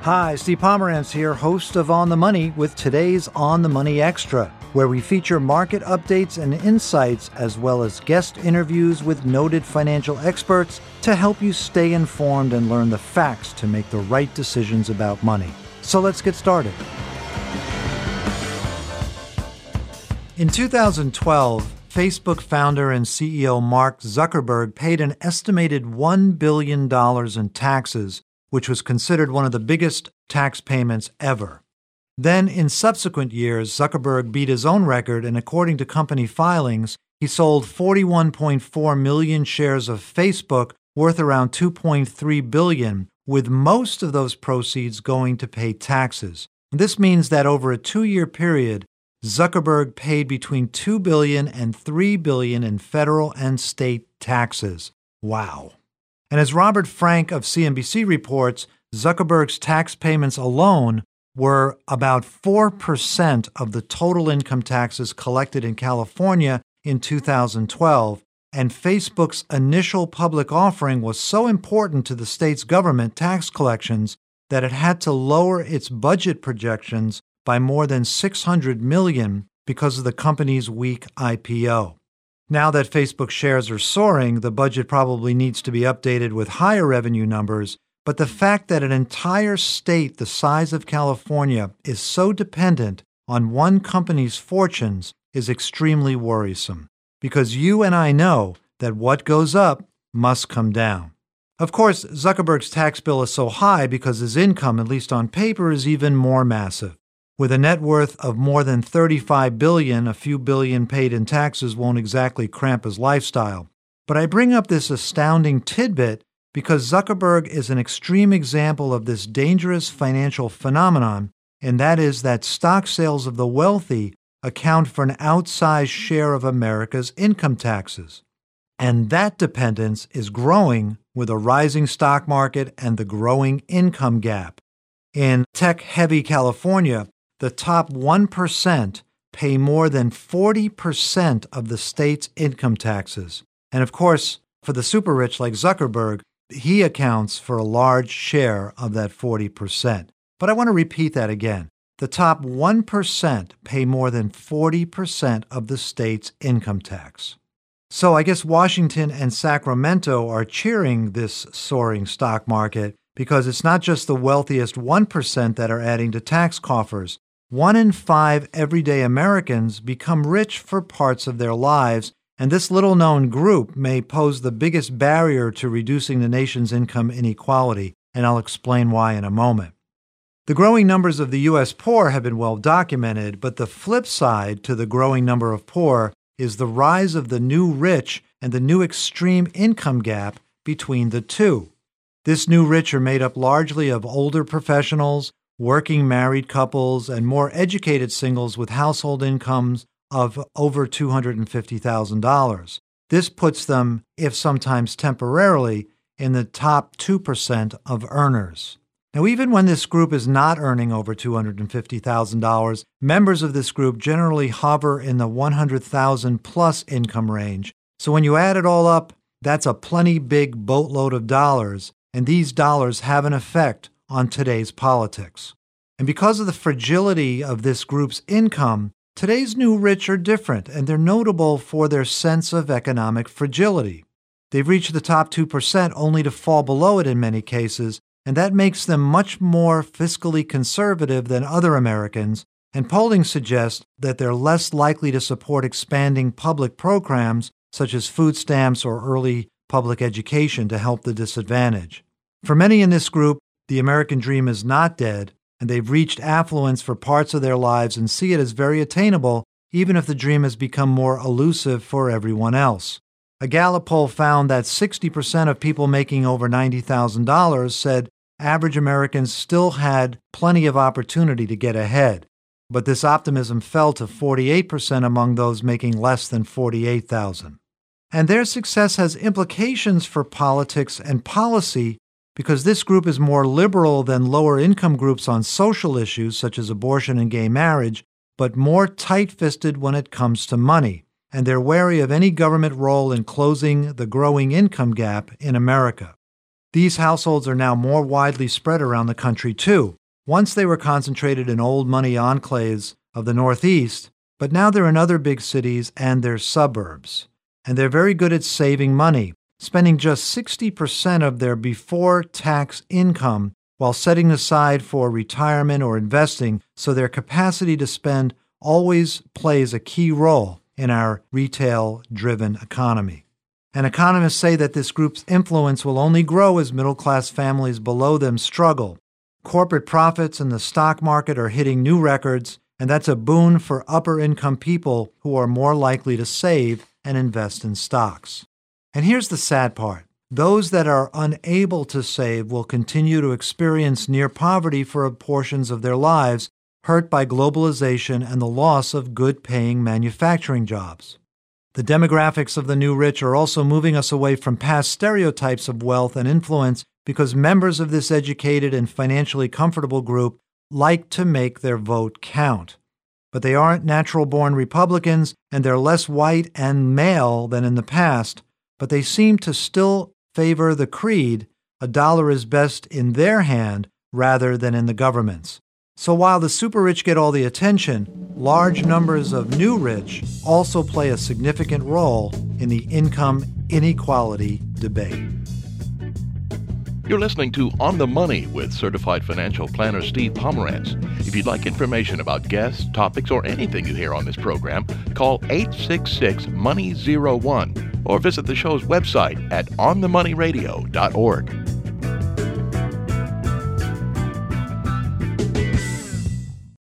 Hi, Steve Pomerantz here, host of On the Money with today's On the Money Extra, where we feature market updates and insights as well as guest interviews with noted financial experts to help you stay informed and learn the facts to make the right decisions about money. So let's get started. In 2012, Facebook founder and CEO Mark Zuckerberg paid an estimated $1 billion in taxes, which was considered one of the biggest tax payments ever. Then, in subsequent years, Zuckerberg beat his own record, and according to company filings, he sold 41.4 million shares of Facebook worth around $2.3 billion, with most of those proceeds going to pay taxes. This means that over a 2-year period, Zuckerberg paid between $2 billion and $3 billion in federal and state taxes. Wow. And as Robert Frank of CNBC reports, Zuckerberg's tax payments alone were about 4% of the total income taxes collected in California in 2012, and Facebook's initial public offering was so important to the state's government tax collections that it had to lower its budget projections by more than $600 million because of the company's weak IPO. Now that Facebook shares are soaring, the budget probably needs to be updated with higher revenue numbers, but the fact that an entire state the size of California is so dependent on one company's fortunes is extremely worrisome, because you and I know that what goes up must come down. Of course, Zuckerberg's tax bill is so high because his income, at least on paper, is even more massive. With a net worth of more than $35 billion, a few billion paid in taxes won't exactly cramp his lifestyle. But I bring up this astounding tidbit because Zuckerberg is an extreme example of this dangerous financial phenomenon, and that is that stock sales of the wealthy account for an outsized share of America's income taxes. And that dependence is growing with a rising stock market and the growing income gap. In tech-heavy California, the top 1% pay more than 40% of the state's income taxes. And of course, for the super rich like Zuckerberg, he accounts for a large share of that 40%. But I want to repeat that again. The top 1% pay more than 40% of the state's income tax. So I guess Washington and Sacramento are cheering this soaring stock market because it's not just the wealthiest 1% that are adding to tax coffers. 1 in 5 everyday Americans become rich for parts of their lives, and this little-known group may pose the biggest barrier to reducing the nation's income inequality, and I'll explain why in a moment. The growing numbers of the U.S. poor have been well documented, but the flip side to the growing number of poor is the rise of the new rich and the new extreme income gap between the two. This new rich are made up largely of older professionals, working married couples, and more educated singles with household incomes of over $250,000. This puts them, if sometimes temporarily, in the top 2% of earners. Now, even when this group is not earning over $250,000, members of this group generally hover in the $100,000 plus income range. So when you add it all up, that's a plenty big boatload of dollars, and these dollars have an effect on today's politics. And because of the fragility of this group's income, today's new rich are different, and they're notable for their sense of economic fragility. They've reached the top 2% only to fall below it in many cases, and that makes them much more fiscally conservative than other Americans, and polling suggests that they're less likely to support expanding public programs such as food stamps or early public education to help the disadvantaged. For many in this group, the American dream is not dead, and they've reached affluence for parts of their lives and see it as very attainable, even if the dream has become more elusive for everyone else. A Gallup poll found that 60% of people making over $90,000 said average Americans still had plenty of opportunity to get ahead, but this optimism fell to 48% among those making less than $48,000. And their success has implications for politics and policy because this group is more liberal than lower-income groups on social issues such as abortion and gay marriage, but more tight-fisted when it comes to money, and they're wary of any government role in closing the growing income gap in America. These households are now more widely spread around the country, too. Once they were concentrated in old money enclaves of the Northeast, but now they're in other big cities and their suburbs. And they're very good at saving money, spending just 60% of their before-tax income while setting aside for retirement or investing, so their capacity to spend always plays a key role in our retail-driven economy. And economists say that this group's influence will only grow as middle-class families below them struggle. Corporate profits in the stock market are hitting new records, and that's a boon for upper-income people who are more likely to save and invest in stocks. And here's the sad part. Those that are unable to save will continue to experience near poverty for portions of their lives, hurt by globalization and the loss of good-paying manufacturing jobs. The demographics of the new rich are also moving us away from past stereotypes of wealth and influence because members of this educated and financially comfortable group like to make their vote count. But they aren't natural-born Republicans, and they're less white and male than in the past, but they seem to still favor the creed, a dollar is best in their hand rather than in the government's. So while the super rich get all the attention, large numbers of new rich also play a significant role in the income inequality debate. You're listening to On the Money with certified financial planner Steve Pomerantz. If you'd like information about guests, topics, or anything you hear on this program, call 866-MONEY01 or visit the show's website at onthemoneyradio.org.